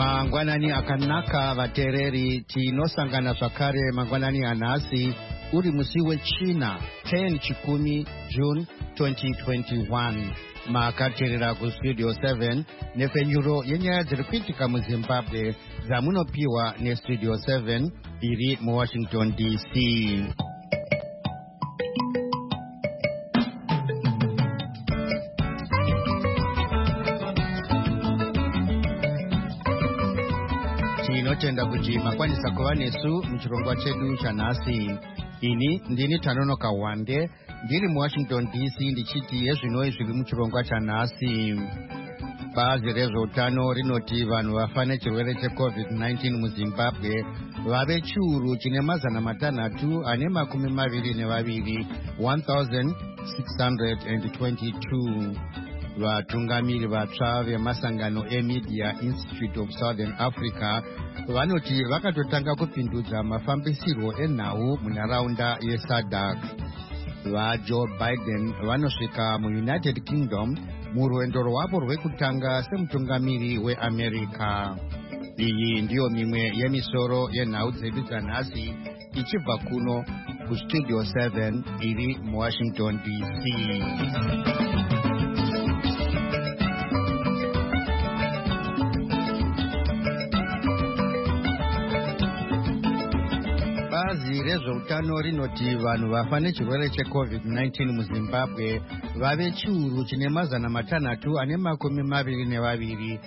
Mangwanani akanaka vatereri tinosangana zvakare mangwanani anhasi uri musi wechina 10 chikumi June 2021 makateerera kustudio 7 nefenyuro yenyaya dziri kuitika muZimbabwe dzamunopiwa nestudio 7 iri muWashington DC. Tinotenda kuti makwanisa kuva nesu muchirongwa chedu chanhasi. Ini ndini Tanonoka Wande ndiri muWashington DC ndichiti yezvinoi zviri muchirongwa chanhasi. Bazi rezveutano rinoti vanhu vafa nechirwere cheCovid-19 muZimbabwe vave chiuru chine mazana matanhatu ane makumi maviri nevaviri 1622. Vatungamiri vatsva vemasangano eMedia Institute of Southern Africa vanoti vakatotanga kupindudza mafambisirwo enhau munharaunda yeSADC. VaJoe Biden vanosvika muUnited Kingdom murwendo rwavo rwekutanga semutungamiri weAmerica. Iyi ndiyo mimwe yemisoro yenhau dzedu dzanhasi ichibva kuno kustudio 7 iri muWashington DC. Bazi rezveutano rinoti vanhu vafa nechirwere cheCovid-19 muZimbabwe vave chiuru chine mazana matanhatu ane makumi maviri nevaviri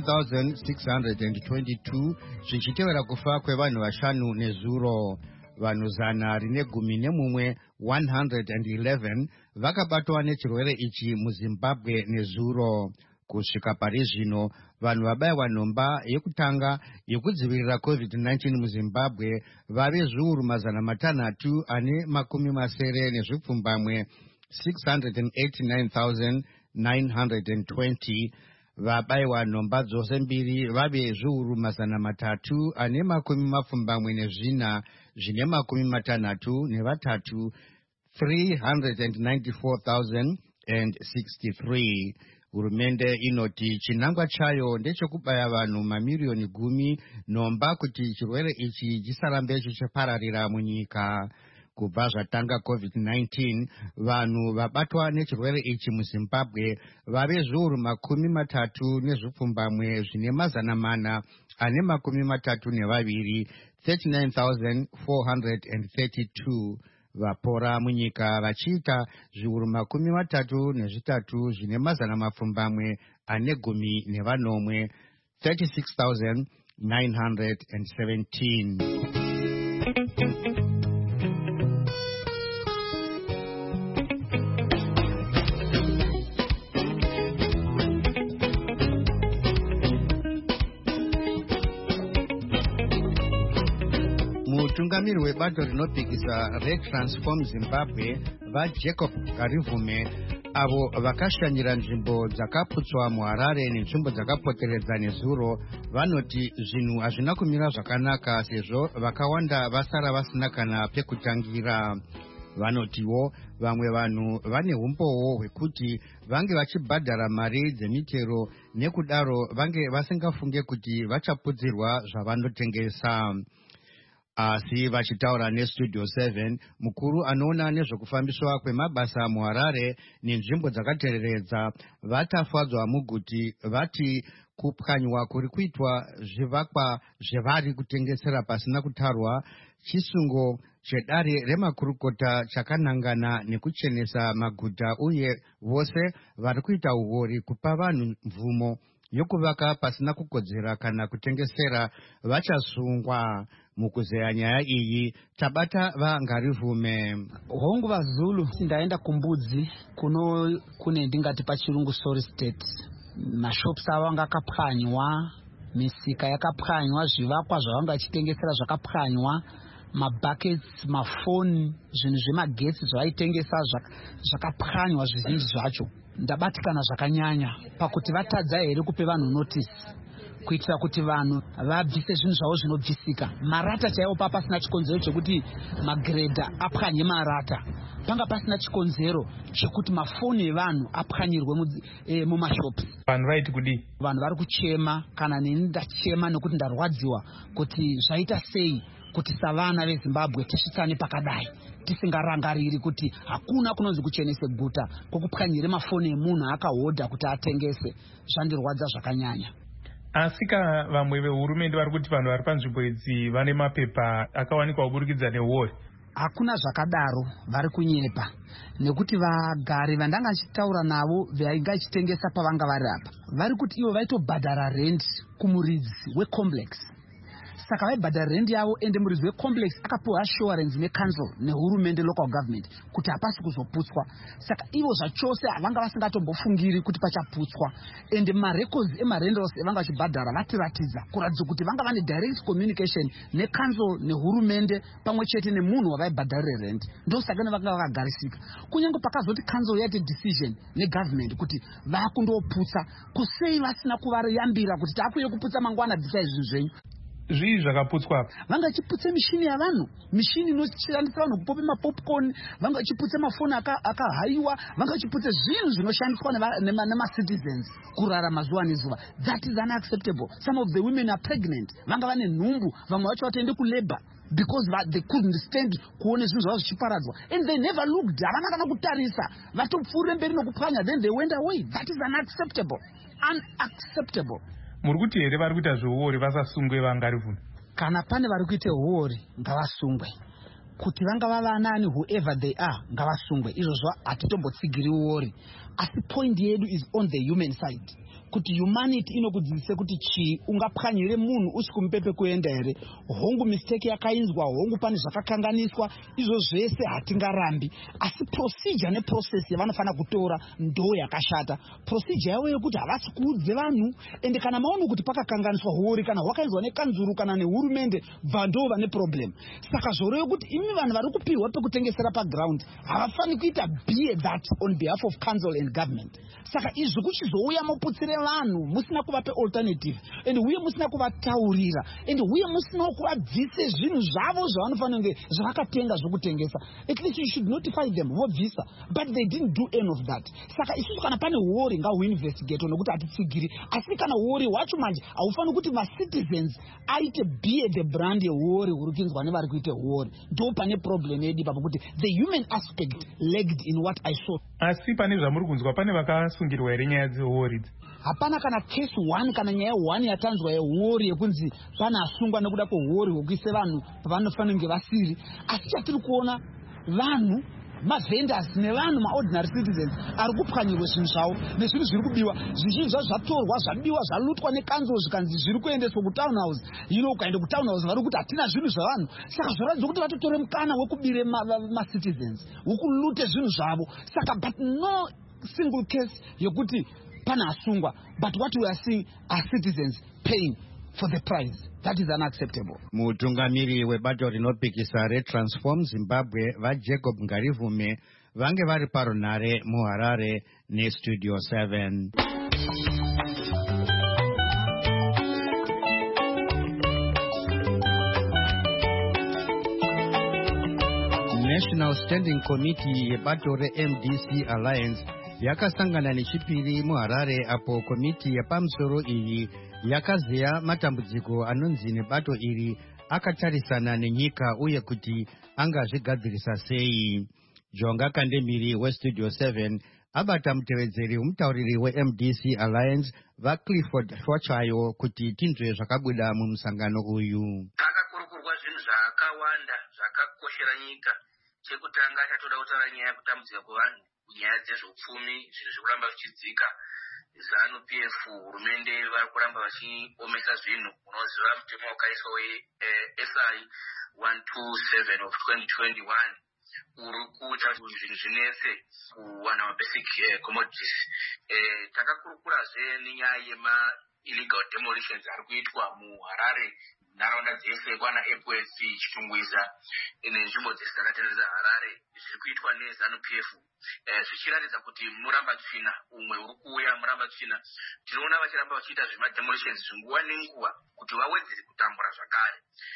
1622 zvichitevera kufa kwevanhu vashanu nezuro. Vanhu 111 111 vakabatwa nechirwere ichi muZimbabwe nezuro. Kusvika pari zvino vanhu vabayiwa nhomba yekutanga yekudzivirira COVID-19 muZimbabwe vave zviuru mazana matanhatu ane makumi masere nezvipfumbamwe 689,920. Vabayiwa nhomba dzose mbiri vave zviuru mazana matatu ane makumi mapfumbamwe nezvina zvine makumi matanhatu nevatatu 394,063. Hurumende inoti chinangwa chayo ndechekubaya vanhu mamiriyoni 10 nhomba kuti chirwere ichi chisarambe chichipararira munyika. Kubva zvatanga COVID-19 vanhu vabatwa nechirwere ichi muZimbabwe vave zviuru makumi matatu nezvipfumbamwe zvine mazana mana ane makumi matatu nevaviri 39,432. Vapora munyika vachiita zviuru makumi matatu nezvitatu zvine mazana mapfumbamwe ane gumi nevanomwe 36,917. Mutungamiri webato rinopikisa Red Transform Zimbabwe vaJacob Karivume avo vakashanyira nzvimbo dzakaputswa muHarare nenzvimbo dzakapoteredza nezuro vanoti zvinhu hazvina kumira zvakanaka sezvo vakawanda vasara vasina kana pekutangira. Vanotiwo vamwe vanhu vane umbowo hwekuti vange vachibhadhara mari dzemitero nekudaro vange vasingafunge kuti vachapudzirwa zvavanotengesa. Asi vachitaura nestudio 7 mukuru anoona nezvekufambiswa kwemabasa muHarare nenzvimbo dzakatereredza vatafadzwa muguti vati kupwanywa kuri kuitwa zvivakwa zvevari kutengesera pasina kutarwa chisungo chedare remakurukota chakanangana nekuchenesa maguta uye vose vari kuita uhori kupa vanhu mvumo yokuvaka pasina kukodzera kana kutengesera vachasungwa. Mukuzeya nyaya iyi tabata vaNgarivume. Hongu vaZulu ndaenda kumbudzi kune ndingati pachirungu Sori State. Mashops avanga akapwanywa, misika yakapwanywa, zvivakwa zvavanga vachitengesera zvakapwanywa, mabuckets, mafoni, zvinhu zvemagetsi zvavaitengesa zvakapwanywa zvizhinji zvacho. Ndabatikana zvakanyanya pakuti vatadza here kupe vanhu notice kuitira kuti vanhu vabvise zvinhu zvavo zvinobvisika. Marata chaiwo pasina chikonzero chekuti magredha apwanye marata. panga pasina chikonzero chekuti mafoni evanhu apwanyirwe mumashops. Vanhu vaiti kudii? Vanhu vari kuchema, kana neni ndachema nekuti ndarwadziwa kuti zvaita sei kuti savana veZimbabwe tisvitsane pakadai tisingarangariri kuti hakuna kunonzi kuchenese guta kwokupwanyire mafoni emunhu akahodha kuti atengese. Zvandirwadza zvakanyanya. Asika vamwe vehurumende vari kuti vanhu vari panzvimbo idzi vane mapepa akawanikwa kuburikidza nehori. Hakuna zvakadaro, vari kunyepa nekuti vagari vandanga achitaura navo vainga achitengesa pavanga vari apa vari kuti ivo vaitobhadhara rent kumuridzi wecomplex. Saka vaibhadhara rent yavo ende muridzi wecomplex akapiwa assurance necouncil nehurumende local government kuti hapasi kuzoputswa. Saka ivo zvachose havanga vasingatombofungiri kuti pachaputswa. Ende marecords emarentals evanga vachibhadhara vatiratidza kuratidza kuti vanga vane direct communication necouncil nehurumende pamwe chete nemunhu wavaibhadharire rent. Ndosaka nevanga vakagarisika. Kunyange pakazoti council yaite decision negovernment kuti vakundoputsa, kusei vasina kuvariyambira kuti takuye kuputsa mangwana bvisai zvinhu zvenyu. Zvii zvakaputswa? Vanga vachiputse mishini yavanhu, mishini inoshandisa vanhu kupope mapopcorn, vanga vachiputse mafoni akahaiwa, vanga vachiputse zvinhu zvinoshandiswa nemacitizens kurarama zuva nezuva. That is unacceptable. Some of the women are pregnant, vanga vane nhumbu, vamwe vacho vatoende kulabor because they couldn't stand kuone zvinhu zvavo zvichiparadzwa, and they never looked. Havana kana kutarisa, vatopfuurire mberi nokupwanya, then they went away. That is unacceptable. Unacceptable. Muri kuti here vari kuita zveuori vasasungwe vangarivuna? Kana pane vari kuita uori ngavasungwe. Kuti vangava vanani whoever they are ngavasungwe. Izvozvo hatitombotsigiri uori. Asi point yedu is on the human side. Kuti humanity inokudzidzise kuti ungapwanyire munhu usiku mupepe kuenda here. Hongu mistake yakainzwa, hongu pane zvakakanganiswa, izvo zvese hatingarambi. Asi procedure neprocess yavanofana kutora ndo yakashata. Procedure yavo yekuti havasi kuudze vanhu, ende kana maona kuti pakakanganiswa huori kana hwakainzwa nekanzuru kana nehurumende, bva ndo vane problem. Saka zvoro yokuti imi vanhu vari kupihwa pekutengesera paground havafani kuita be that on behalf of council and government. Saka izvi kuchizouya moputsire vanhu musina kuvape alternative, and uye musina kuvataurira, and uye musina kuvabvise zvinhu zvavo zvavanofanira kunge zvavakatenga zvokutengesa. At least you should notify them vobvisa, but they didn't do any of that. Saka isusu kana pane huori ngahuinvestigate nokuti hatitsigiri. Asi kana huori hwacho manje haufaniri kuti macitizens aite be the brand yehuori huri kuinzwa nevari kuite huori. Ndo pane problem yedu ipapo kuti the human aspect lagged in what I saw. Asi pane zvamuri kunzwa pane vakasungirwa here nyaya dzehuori idzi? Hapana kana case 1 kana nyaya 1 yatanzwa yehuori yekunzi pana asungwa nekuda kwehuori hwekuise vanhu pavanofanira kunge vasiri. Asi chatiri kuona vanhu mavendors nevanhu maordinary citizens ari kupwanyirwa zvinhu zvavo nezvinhu zviri kubiwa. Zvizhinji zvazvo zvatorwa zvabiwa zvalutwa nekanzuro zvikanzi zviri kuendeswa kutown house. Ukaenda kutown house vari kuti hatina zvinhu zvavanhu. Saka zvoratidza kuti vatotore mukana wekubire macitizens wekulute zvinhu zvavo. Saka but no single case yokuti pana asungwa, but what we are seeing are citizens paying for the price. That is unacceptable. Mutungamiri webato rinopikisa reTransform Zimbabwe vaJacob Ngarivume vange vari parunare muHarare neStudio 7. National Standing Committee yebato reMDC Alliance yakasangana nechipiri muHarare apo komiti yepamusoro iyi yakazeya matambudziko anonzi nebato iri akatarisana nenyika uye kuti angazvigadzirisa sei. Jonga Kandemiri weStudio 7 abata mutevedzeri womutauriri weMDC Alliance vaClifford Shwachayo kuti tinzwe zvakabuda mumusangano uyu. Akakurukurwa zvinhu zvakawanda zvakakoshera nyika. Chekutanga chatoda kutaura nyaya yekutambudzika kwevanhu, nyaya dzezveupfumi, zvinhu zvikuramba zvichidzika. ZANU-PF hurumende vari kuramba vachiomesa zvinhu. Unoziva mutemo wakaiswa weSI 127 of 2021 uri kuita zvinhu zvinese kuwana mabasic commodities. Takakurukurazve nenyaya yema-illegal demolitions ari kuitwa muHarare, nharaunda dzese kwana APOC Chitungwiza nenzvimbo dzese dzakatenderedza Harare zviri kuitwa neZANU-PF zvichiratidza kuti murambatsvina umwe uri kuuya murambatsvina. Tinoona vachiramba vachiita zvemademolitions zvinguva nenguva kuti vawedzere kutambura zvakare.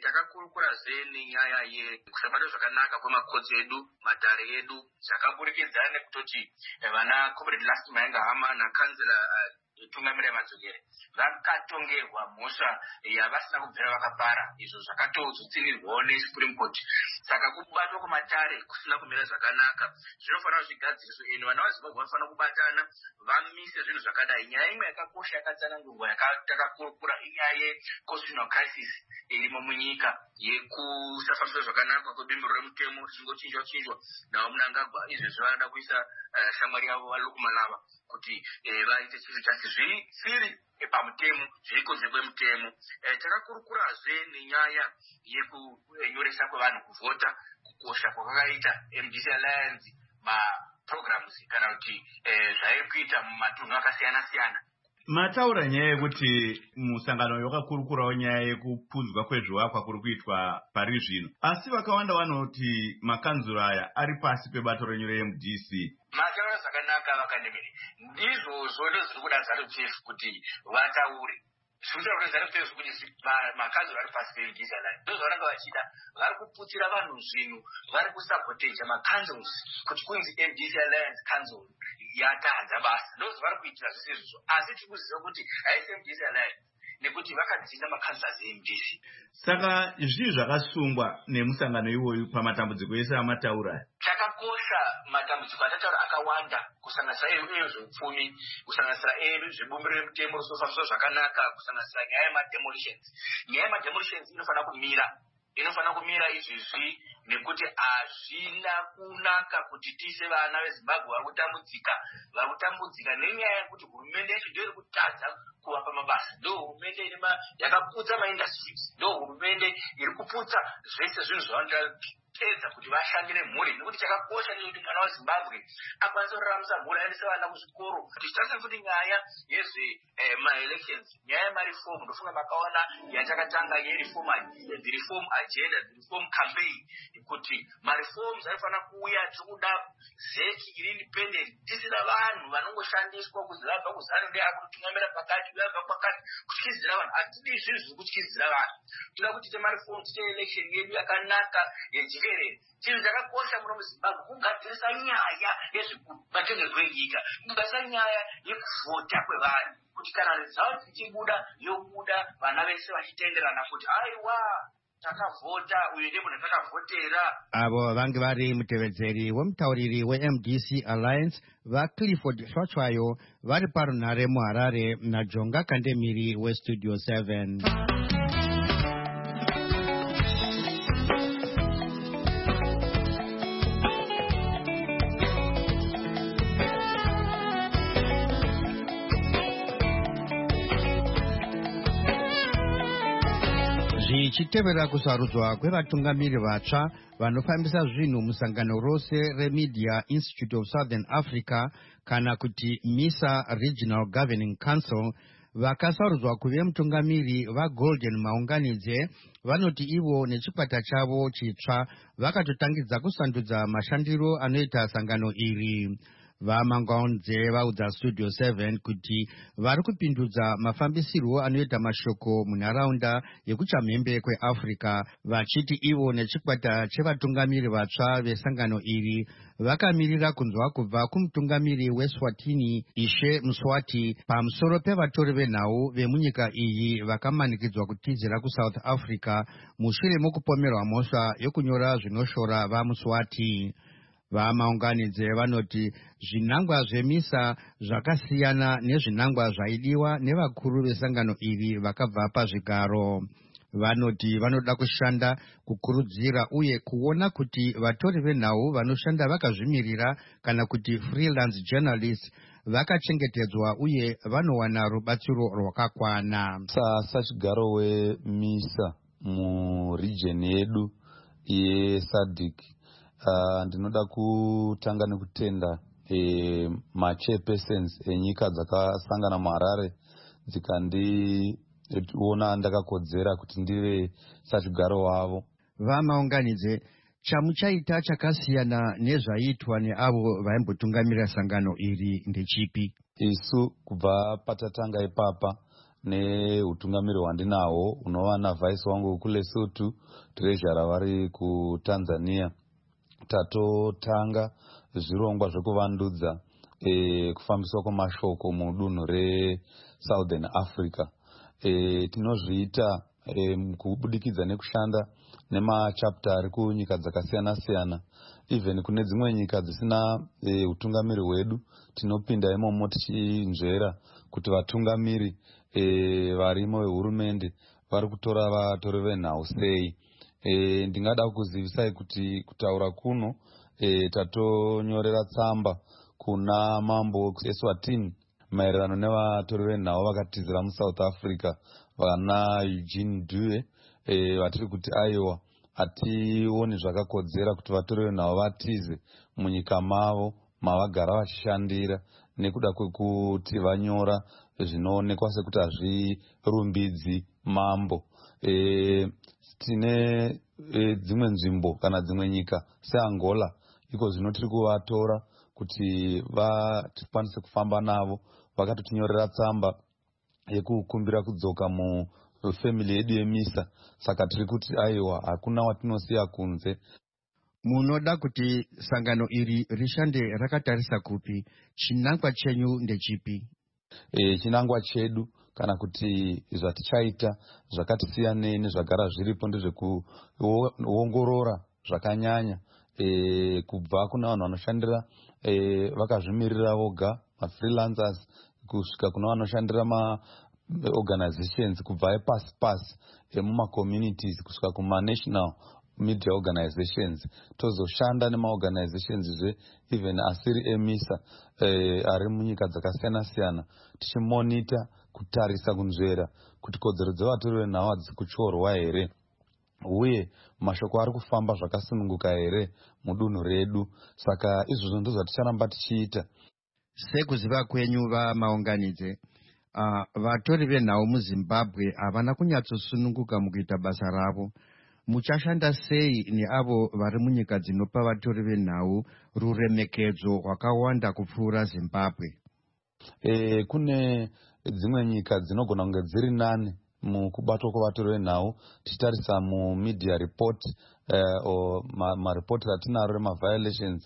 takakurukura zeni nyaya yekusabata zvakanaka kwemakodzi edu, matare edu, zvakaburikidza nekutoti vana Comrade Last Maenga Hama nakanzela tungamira yemadzokere vakatongerwa mhosva yavasina kubvira vakapara, izvo zvakatozotsirirwawo neSupreme Court. Saka kubatwa kwematare kusina kumira zvakanaka zvinofanira zvigadziriswe, eni vana vaZimbabwe vanofanira kubatana vamise zvinhu zvakadai. Nyaya imwe yakakosha yakatsanangurwa yatakakurukura inyaya yeconstitutional crisis irimo munyika yekusafambiswa zvakanaka kwebembero remutemo richingochinjwa navo Mnangagwa. Izvezvi vanoda kuisa shamwari yavo vaLukumalava kuti vaite chief justice zviri siri pamutemo zviri kunze kwemutemo. Takakurukurazve nenyaya yekunyoresa kwevanhu kuvhota, kukosha kwakaita MDC Alliance maprograms kana kuti zvairi kuita mumatunhu akasiyana siyana. Mataura nyaya yekuti musangano wakakurukurawo nyaya yekupudzwa kwezvivakwa kuri kuitwa pari zvino, asi vakawanda vanoti makanzuro aya ari pasi pebato renyu reMDC. Mataura zvakanaka vakandemere, ndizvozvo ndozviri kuda ZANU-PF kuti vataure. Zvinotaura kuti ZANU-PF kuti makanzuro ari pasi peMDC Alliance ndozvavanenge vachida. Vari kuputsira vanhu zvinhu, vari kusaboteja makanzels kuti kunzi MDC Alliance council yatadza basa, ndozvavari kuitira zvese izvozvo. Asi tiri kuziva kuti haisi MDC Alliance nekuti vakadzinga makanzlers eMDC. Saka zvii zvakasungwa nemusangano iwoyu pamatambudziko ese amataura? Chakakosha matambudziko atataura akawanda, kusanganisira edu zveupfumi, kusanganisira edu zvebumbiro remutemo risofambiswa zvakanaka, kusanganisira nyaya yemademolitions. Nyaya yemademolitions inofanira kumira izvizvi nekuti hazvina kunaka kuti tise vana veZimbabwe vari kutambudzika nenyaya yekuti hurumende yacho ndoiri kutadza kuvapa mabasa. Ndo hurumende yakaputsa maindustries, ndo hurumende iri kuputsa zvese zvinhu zvavanoda tedza kuti vashandire mhuri, nekuti chakakosha ndechekuti mwana waZimbabwe akwanise kuraramise mhuri, aendese vana kuzvikoro. Tichitasa futi nyaya yezve maelections, nyaya yemareform, ndofunga makaona yatakatanga yereform agenda, reform campaign, kuti mareforms anofanira kuuya. Tiri kuda ZEC iri independent, tisina vanhu vanongoshandiswa kuzi vabva kuZANU akutungamira pakati vabva pakati kutyizira vanhu. Hatidi zvinhu zviri kutyizira vanhu. Tinoda kuti tiite mareform, tiite election yedu yakanaka yejikerere. Chinhu chakakosha muno muZimbabwe kugadzirisa nyaya yezvematongerwo enyika, kugadzirisa nyaya yekuvhota kwevanhu, kuti kana result ichibuda yobuda, vana vese vachitenderana kuti aiwa takavhota, uyu ndiye munhu takavhotera. Avo vange vari mutevedzeri wemutauriri weMDC Alliance vaClifford Hlotshwayo vari parunhare muHarare naJonga Kandemiri weStudio 7. Zvichitevera kusarudzwa kwevatungamiri vatsva vanofambisa zvinhu musangano rose reMedia Institute of Southern Africa kana kuti MISA Regional Governing Council, vakasarudzwa kuve mutungamiri vaGolden Maunganidze vanoti ivo nechikwata chavo chitsva vakatotangidza kusandudza mashandiro anoita sangano iri. VaMaunganidze vaudza Studio 7 kuti vari kupindudza mafambisirwo anoita mashoko munharaunda yekuchamhembe kweAfrica, vachiti ivo nechikwata chevatungamiri vatsva vesangano iri vakamirira kunzwa kubva kumutungamiri weSwatini Ishe Mswati pamusoro pevatori venhau vemunyika iyi vakamanikidzwa kutizira kuSouth Africa mushure mokupomerwa mhosva yokunyora zvinoshora vaMswati. VaMaunganidze vanoti zvinangwa zvemisa zvakasiyana nezvinangwa zvaidiwa nevakuru vesangano iri vakabva pazvigaro. Vanoti vanoda kushanda kukurudzira uye kuona kuti vatori venhau vanoshanda vakazvimirira kana kuti freelance journalists vakachengetedzwa uye vanowana rubatsiro rwakakwana. Sachigaro weMISA muregion yedu yeSADC, ndinoda kutanga nekutenda machairpersons enyika dzakasangana muHarare dzikandiona ndakakodzera kuti ndive sachigaro wavo. VaMaunganidze, chamuchaita chakasiyana nezvaitwa neavo vaimbotungamira sangano iri ndechipi? Isu kubva patatanga ipapa neutungamiri hwandinawo unova navhaisi wangu kuLesotho, treasurer vari kuTanzania. Tatotanga zvirongwa zvekuvandudza kufambiswa kwemashoko mudunhu reSouthern Africa. Tinozviita kubudikidza nekushanda nemachapter ari kunyika dzakasiyana-siyana. Even kune dzimwe nyika dzisina utungamiri hwedu, tinopinda imomo tichinzvera kuti vatungamiri varimo vehurumende vari kutora vatori venhau sei. Ndingada kukuzivisai kuti kutaura kuno tatonyorera tsamba kuna mambo eSwatini maererano nevatori venhau vakatizira muSouth Africa vana Eugene Dube, vatiri kuti aiwa hationi zvakakodzera kuti vatori venhau vatize munyika mavo mavagara vachishandira, nekuda kwekuti vanyora zvinoonekwa sekuti hazvirumbidzi mambo. Tine dzimwe nzvimbo kana dzimwe nyika seAngola, iko zvino tiri kuvatora kuti tikwanise kufamba navo. Vakatotinyorera tsamba yekukumbira kudzoka mufamily yedu yeMISA, saka tiri kuti aiwa hakuna watinosiya kunze. Munoda kuti sangano iri rishande rakatarisa kupi? Chinangwa chenyu ndechipi? Chinangwa chedu kana kuti zvatichaita zvakatisiyanei nezvagara zviripo ndezvekuongorora zvakanyanya kubva kuna vanhu vanoshandira vakazvimirira voga, mafreelancers, kusvika kuna vanoshandira maorganizations kubva epasi-pasi emumacommunities kusvika kumanational media organizations. Tozoshanda nemaorganizations even asiri eMISA ari munyika dzakasiyana-siyana, tichimonita kutarisa kunzvera kuti kodzero dzevatori venhau hadzisi kuchorwa here, uye mashoko ari kufamba zvakasununguka here mudunhu redu. Saka izvozvo ndizvo zvaticharamba tichiita. Sekuziva kwenyu vamaunganidze, vatori venhau muZimbabwe havana kunyatsosununguka mukuita basa ravo. Muchashanda sei neavo vari munyika dzinopa vatori venhau ruremekedzo rwakawanda kupfuura Zimbabwe? Kune dzimwe nyika dzinogona kunge dziri nane mukubatwa kwavatori venhau. Tichitarisa mumedia report maripoti ratinaro remaviolations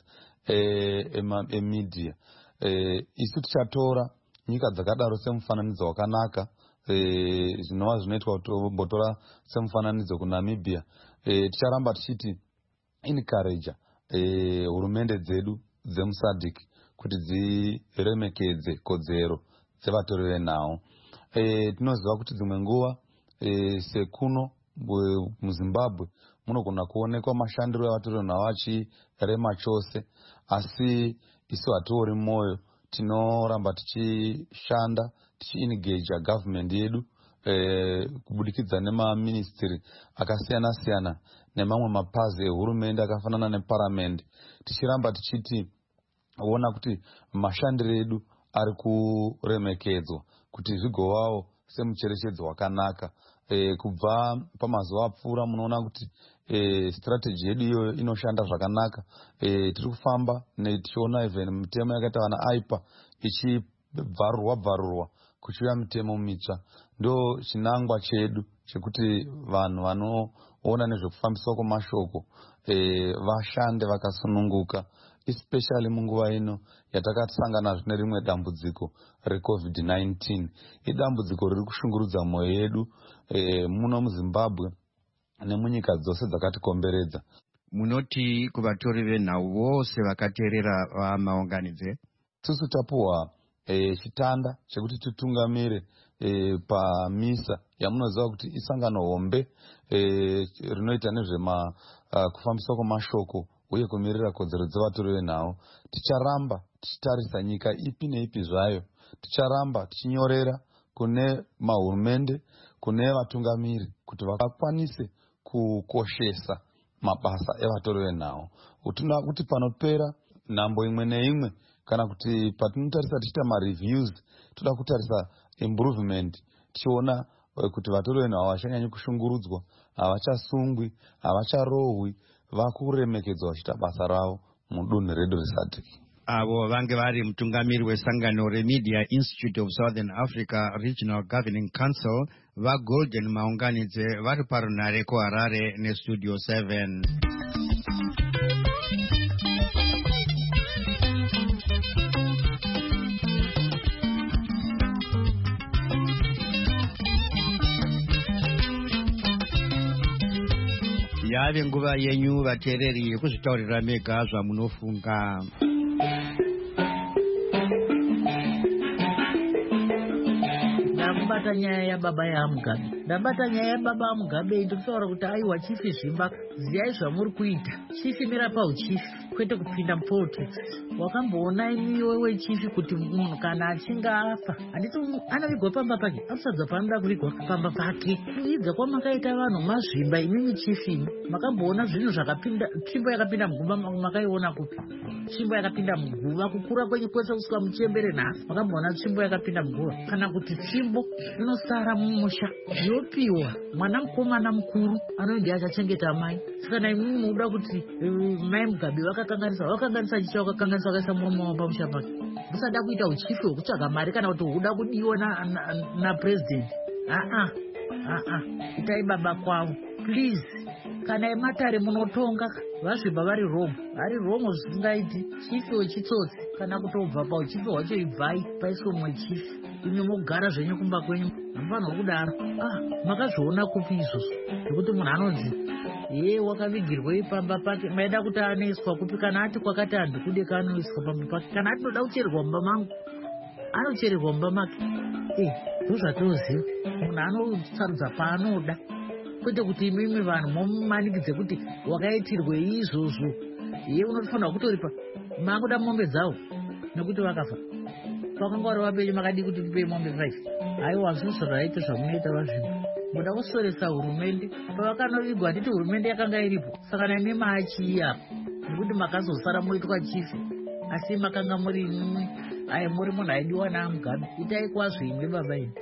emedia, isu tichatora nyika dzakadaro semufananidzo wakanaka, zvinova zvinoitwa kuti mbotora semufananidzo kuNamibia. Ticharamba tichiti encourage hurumende dzedu dzemuSADC kuti dziremekedze kodzero dzevatori venhau. Tinoziva kuti dzimwe nguva sekuno muZimbabwe munogona kuonekwa mashandiro evatori venhau achirema chose, asi isu hatiori moyo. Tinoramba tichishanda tichiengage government yedu kubudikidza nemaministry akasiyana-siyana nemamwe mapazi ehurumende akafanana neparamendi, tichiramba tichiti ona kuti mashandiro edu ari kuremekedzwa kuti zvigovawo semucherechedzo wakanaka. Kubva pamazuva apfuura munoona kuti strategy yedu iyoyo inoshanda zvakanaka. Tiri kufamba tichiona even mitemo yakaita vana AIPA ichibvarurwa kuchiuya mitemo mitsva. Ndo chinangwa chedu chekuti vanhu vanoona nezvekufambiswa kwemashoko vashande vakasununguka, especially munguva ino yatakatisangana zvine rimwe dambudziko reCovid-19. Idambudziko riri kushungurudza mwoyo yedu muno muZimbabwe nemunyika dzose dzakatikomberedza. Munoti kuvatori venhau vose vakateerera vamaunganidze? Tisu tapuhwa chitanda chekuti titungamire paMISA, yamunoziva kuti isangano hombe rinoita kufambiswa kwemashoko uye kumirira kodzero dzevatori venhau. Ticharamba tichitarisa nyika ipi neipi zvayo, ticharamba tichinyorera kune mahurumende, kune vatungamiri kuti vakwanise kukoshesa mabasa evatori venhau. Tinoda kuti panopera nhambo imwe neimwe, kana kuti patinotarisa tichiita mareviews, toda kutarisa improvement, tichiona kuti vatori venhau havachanyanyi kushungurudzwa, havachasungwi, havacharohwi, vakuremekedzwa vachiita basa ravo mudunhu redu reSADC. avo vange vari mutungamiri wesangano remedia institute of southern africa regional governing council vagolden maunganidze vari parunhare kuharare nestudio 7. yave nguva yenyu vateereri yekuzvitaurira mega zvamunofunga. ndabata nyaya yababa yamugabe ndabata nyaya yababa amugabe ndikutaura kuti aiwa chifi zvimba ziyai zvamuri kuita chifi mira pauchifi kwete kupinda mupolitics. wakamboona imiwe wechifi kuti munhu kana achinge afa handiti anovigwa pamba pake afusadza panoda kuvigwa pamba pake. kuidza kwamakaita vanhu mazvimba imimi chifi makamboona zvinhu zvakapinda tsvimbo yakapinda muguva makaiona kupi tsvimbo yakapinda muguva kukura kwenyu kwese kusvika muchembere nhasi makamboona tsvimbo yakapinda muguva kana kuti tsvimbo inosara mumusha yopiwa mwana mukomana mukuru anoindi achachengeta mai. saka naimimi munoda kuti mai mugabe vakakanganisa chicha vakakanganisa vakaisa murume wavo pamusha pake. musada kuita uchifi hwekutsvaga mari kana kuti huda kudiwa napurezidendi. itai baba kwavo please. kana ematare munotonga vazvibva vari rongo zvisingaiti. chifi wechitsotsi kana kutobva pauchifi hwacho ibvai paiswe mumwe chifi imi mogara zvenyu kumba kwenyu hamufanirwa kudaro. makazviona kupi izvozvo zvekuti munhu anonzi wakavigirwa ipamba pake maida kuti anoiswa kupi? kana ati kwakati handikude kaanoiswa pamba pake. kana ati noda kuchererwa mumba mangu anochererwa mumba make. ndozvatoziva munhu anosarudza paanoda kwete kuti imimi vanhu momumanikidze kuti wakaitirwei izvozvo. unofanirwa kutoripa makuda mombe dzavo nekuti vakafa pakanga vari vapenyu makadi kuti tipe mombe 5. haiwa zvizvo zvaite zvamunoita vazvinhu muda kusoresa hurumende. pavakanovigwa handiti hurumende yakanga iripo. saka naime maachiiyapo nekuti makazosara moitwa chifi asi makanga muri imwe muri munhu aidiwa naamugabe. itai kwazvo imwe baba imi.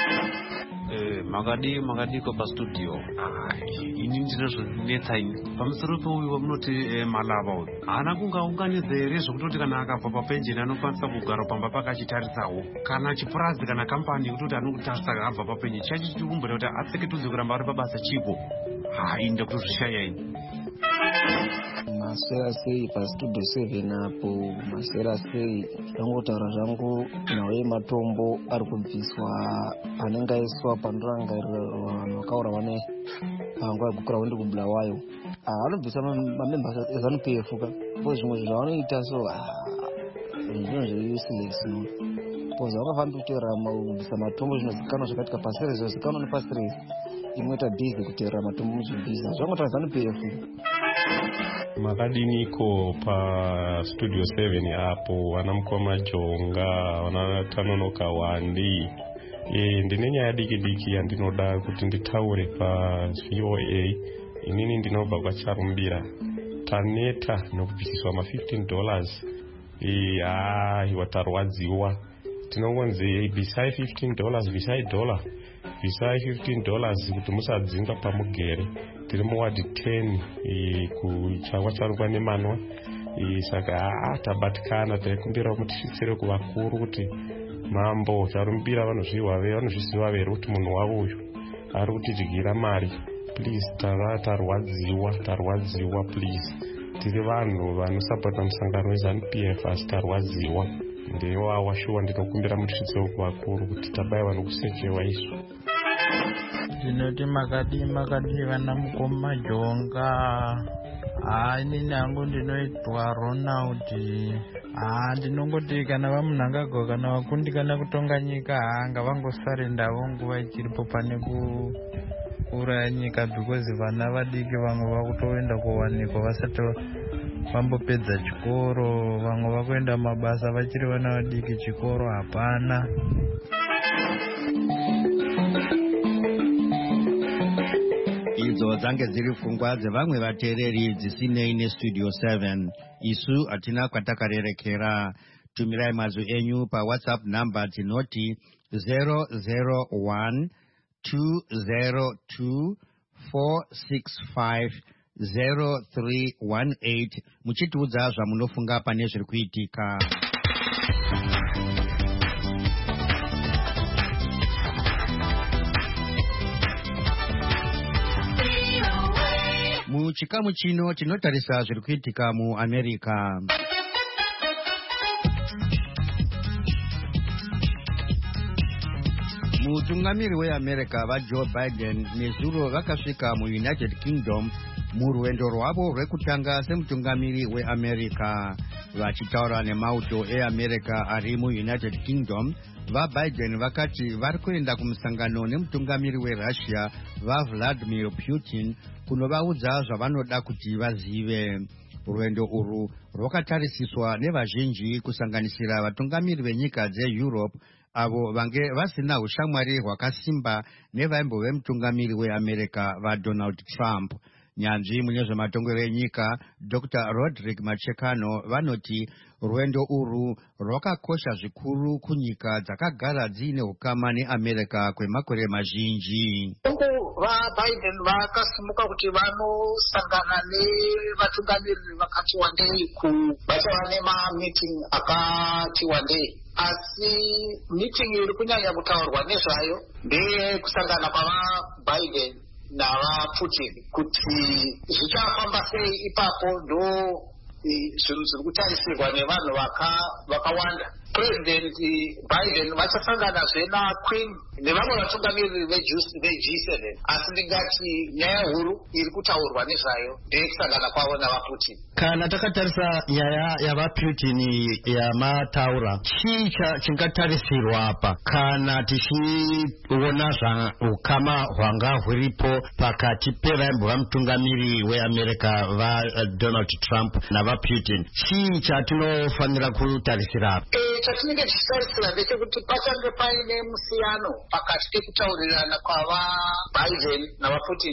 makadiko pastudio. ini ndinozvinetsa ini pamusoro peuyu wamunoti malava uyu haana kungaunganidza here zvokutoti kana akabva papenjeni anokwanisa kugara pamba pake achitaritsawo kana chipurazi kana kampani kutoti anokutarisa abva papenjeni chacho chichiumbura kuti atseketudze kuramba ari pabasa chipo. ini ndakutozvishaya ini. maswera sei pastudio 7 apo maswera sei. zvangotaura zvangu nhau yematombo ari kubviswa anenge aiswa pandorangarirwa vanhu vakaura vane panguva yekukura wendi kubulawayo. vanobvisa mamembers eZANU-PF ka po zvimwe zvavanoita so zvinhu zveuseless no poza vakafamba kuteerera kubvisa matombo zvinozikanwa zvakatika pasiresi zvozikanwa nepasiresi inoita bhizi kuteerera matombo muzvibhizi zvangotaura ZANU-PF. makadiniko pastudio 7 apo vana mukoma jonga vana tanonoka wandi. ndine nyaya diki yandinoda kuti nditaure paVOA. inini ndinobva kwaCharumbira. taneta nokubvisiswa ma$15. watarwadziwa. tinongonzi bvisai $15 bvisai $. bvisai $15 kuti musadzinga pamugere. tiri muwadi 10 kuchangwa charungwa nemanwa. saka tabatikana taikumbira kuti tisvitsire kuvakuru kuti mambo Charumbira vanozviziva vere kuti munhu wavo uyu ari kutidyira mari. please tarwadziwa please. tiri vanhu vanosapota musangano weZANU-PF asi tarwadziwa. ndewawa shuwa ndinokumbira mutisvitsewo kuvakuru kuti tabayiwa nokusechewa isu. ndinoti makadi vana mukoma jonga. inini hangu ndinoitwa Ronald. ndinongoti kana vamunhu angagwa kana vakundikana kutonga nyika ngavangosarendavo nguva ichiripo pane kuuraya nyika because vana vadiki vamwe vakutoenda kuwanikwa vasati vambopedza chikoro. vamwe vakuenda mabasa vachiri vana vadiki chikoro hapana. idzo dzange dziri pfungwa dzevamwe vateereri dzisinei nestudio 7. isu hatina kwatakarerekera. tumirai mazwi enyu pawhatsapp namba dzinoti 001 202 465 0318 muchitiudza zvamunofunga pane zviri kuitika. Muchikamu chino tinotarisa zviri kuitika muAmerica. Mutungamiri weAmerica vaJoe Biden nezuro vakasvika muUnited Kingdom murwendo rwavo rwekutanga semutungamiri weAmerica. Vachitaura nemauto eAmerica ari muUnited Kingdom, vaBiden vakati vari kuenda kumusangano nemutungamiri weRussia vaVladimir Putin kunovaudza zvavanoda kuti vazive. Rwendo urwu rwakatarisiswa nevazhinji kusanganisira vatungamiri venyika dzeEurope avo vange vasina ushamwari hwakasimba nevaimbove mutungamiri weAmerica vaDonald Trump. Nyanzvi mune zvematongerero enyika Dr. Roderick Machekano vanoti rwendo urwu rwakakosha zvikuru kunyika dzakagara dziine ukama neAmerica kwemakore mazhinji. VaBiden vakasimuka kuti vanosangana nevatungamiri vakati wandei vachava nemameeting akati wandei, asi meeting iri kunyanya kutaurwa nezvayo ndeyekusangana kwavaBiden navaPutin kuti zvichafamba sei ipapo ndo zvinhu zviri kutarisirwa nevanhu vakawanda. President Biden vachasanganazve naQueen nevamwe vatungamiri veG7, asi ndingati nyaya huru iri kutaurwa nezvayo ndeyekusangana kwavo navaPutin. Kana takatarisa nyaya yavaPutin yamataura, chii chingatarisirwa apa kana tichiona zvaukama hwanga huripo pakati pevaimbova mutungamiri weAmerica vaDonald Trump navaPutin? Chii chatinofanira kutarisira apa? Chatinenge tichitarisira ndechekuti pachange paine musiyano pakati pekutaurirana kwavaBiden navaPutin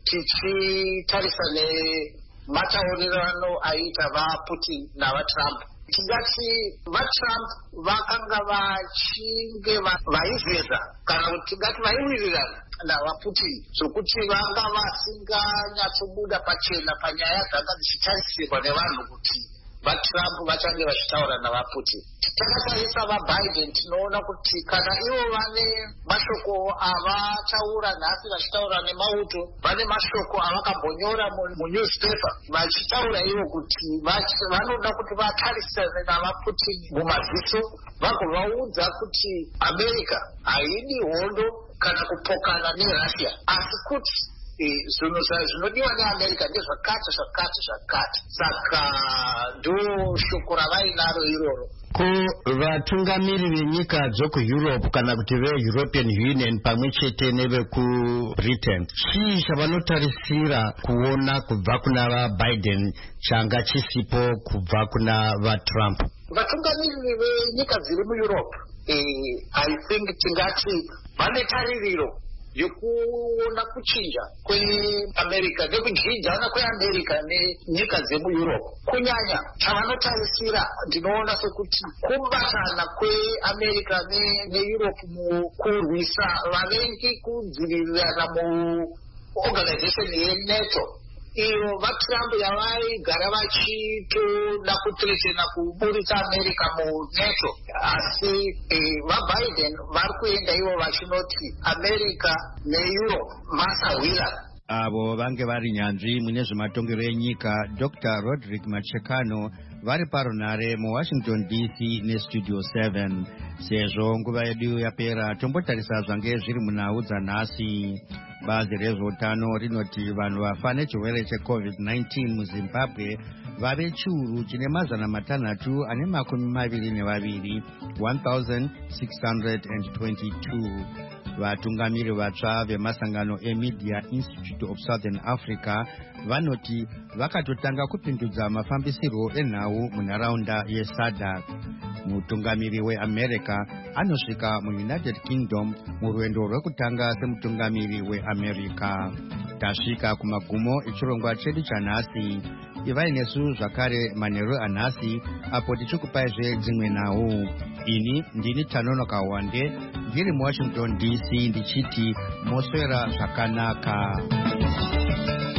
tichitarisa nemataurirano aita vaPutin navaTrump. Tingati vaTrump vakanga vachinge vaiveza kana kuti tingati vaiwirirana navaPutin zvokuti vanga vasinganyatsobuda pachena panyaya dzanga dzichitarisirwa nevanhu kuti vaTrump vachange vachitaura navaPutin. Takatarisa vaBiden tinoona kuti kana ivo vane mashoko avataura nhasi vachitaura nemauto, vane mashoko avakambonyora munewspaper vachitaura ivo kuti vanoda kuti vatarisane navaPutin mumaziso vagovaudza kuti America haidi hondo kana kupokana neRussia, asi kuti zvinhu zvinodiwa neAmerica ndezvakati. Saka ndo shoko ravainaro iroro. Kuvatungamiri venyika dzokuEurope kana kuti veEuropean Union pamwe chete nevekuBritain, chii chavanotarisira kuona kubva kuna vaBiden changa chisipo kubva kuna vaTrump? Vatungamiri venyika dziri muEurope I think tingati vane taririro yekuona kuchinja kweAmerica nekudyidzana kweAmerica nenyika dzemuEurope. Kunyanya chavanotarisira ndinoona sekuti kubatana kweAmerica neEurope mukurwisa vavengi kudzivirirana muorganization yeNATO. Iyo vaTrump yavaigara vachitoda kutiritena kuburitsa America muNATO, asi vaBiden vari kuenda ivo vachinoti America neEurope masawirana. Avo vange vari nyanzvi mune zvematongerero enyika Dr. Roderick Machekano vari parunhare muWashington DC neStudio 7. Sezvo nguva yedu yapera, tombotarisa zvange zviri munhau dzanhasi. Bazi rezveutano rinoti vanhu vafa nechirwere cheCovid-19 muZimbabwe vave chiuru chine mazana matanhatu ane makumi maviri nevaviri, 1622. Vatungamiri vatsva vemasangano eMedia Institute of Southern Africa vanoti vakatotanga kupindudza mafambisirwo enhau munharaunda yeSADC. Mutungamiri weAmerica anosvika muUnited Kingdom murwendo rwekutanga semutungamiri weAmerica. Tasvika kumagumo echirongwa chedu chanhasi. Ivai nesu zvakare manheru anhasi apo tichikupaizve dzimwe nhau. Ini ndini Tanonoka Wande ndiri muWashington DC ndichiti moswera zvakanaka.